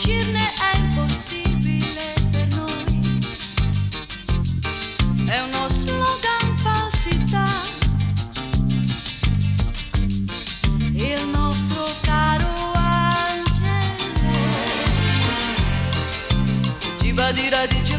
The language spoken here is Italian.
uscirne è impossibile per noi. È uno slogan falsità. Il nostro caro angelo si ciba di radici